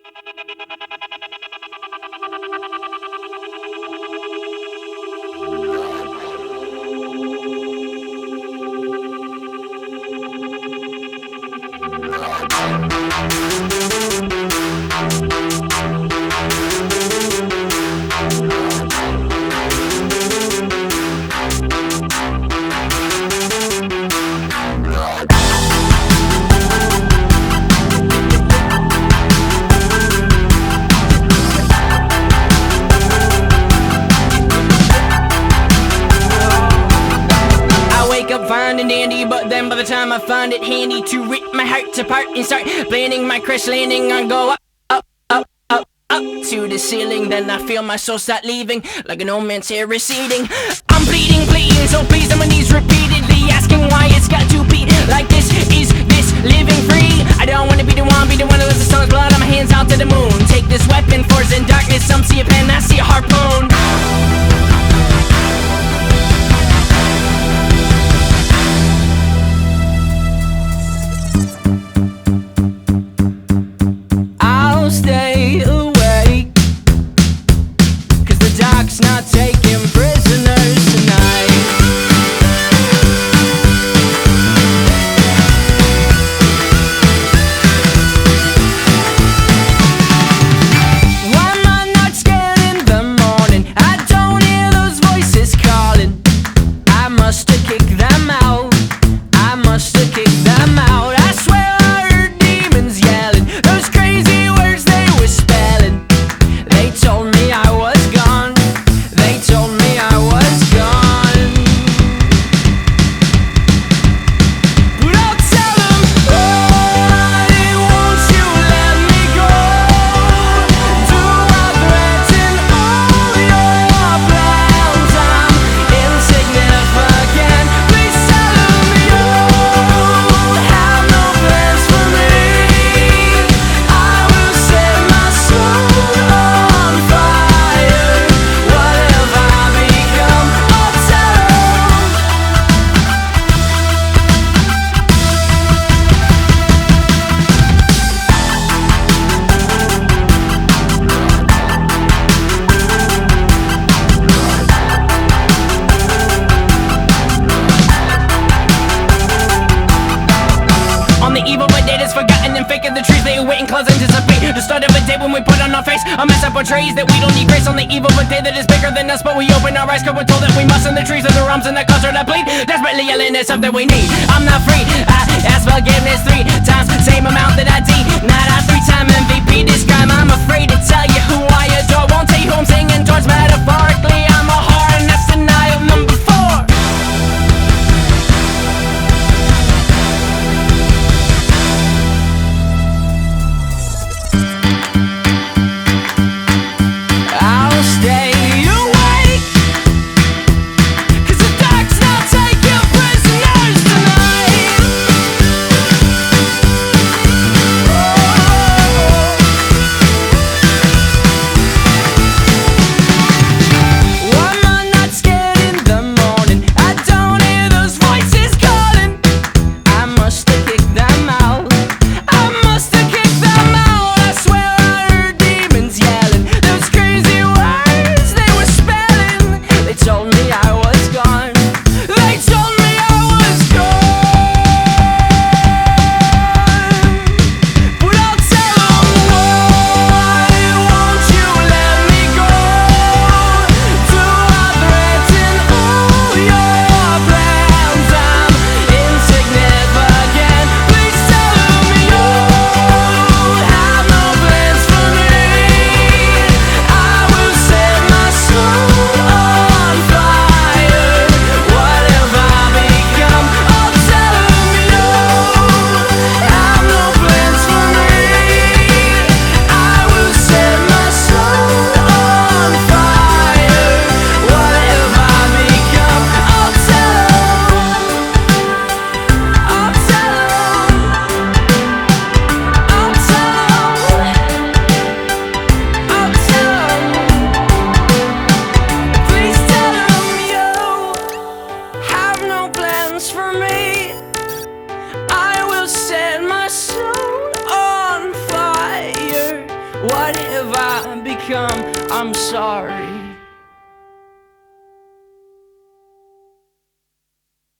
Fine and dandy, but then by the time I find it handy to rip my heart apart and start planning my crash landing, I go up to the ceiling. Then I feel my soul start leaving like an old man's hair receding. I'm bleeding, so please on my knees repeatedly, asking why it's got to be like this. Is this living free? I don't wanna be the one that lets the sun's blood on my hands out to the moon. Take this weapon, force in darkness. Some see a pen, I see a harpoon. Stay awake, 'cause the dark's not taking prisoners tonight. Why am I not scared in the morning? I don't hear those voices calling. I must have kicked them out. I must have kicked them out. I swear I heard demons yelling those crazy words they were spelling. They told me I was gone. They told me I was gone. But I'll tell them, why won't you let me go? Do I threaten all your plans? I'm insignificant. Please tell them you have no plans for me. I will set my soul on fire. What have I become? I'll tell them. On the evil but dead is forgotten and fake of the trees. They wait in clouds anticipate the start of a day when we put on our face a mess that portrays that we don't need grace. On the evil but day that is bigger than us, but we open our eyes 'cause we're told that we must. In the trees of the realms and the culture that bleed, desperately yelling at something we need. I'm not free. I ask forgiveness 3 times, same amount that I denied. I 3-time MVP this crime. I'm afraid to tell you who I adore. Won't tell you who I'm singing towards. Metaphorically, I'm a whore, and that's denial number 4. I'll stay awake, 'cause the dark's not taking prisoners tonight. Oh. What have I become? I'm sorry.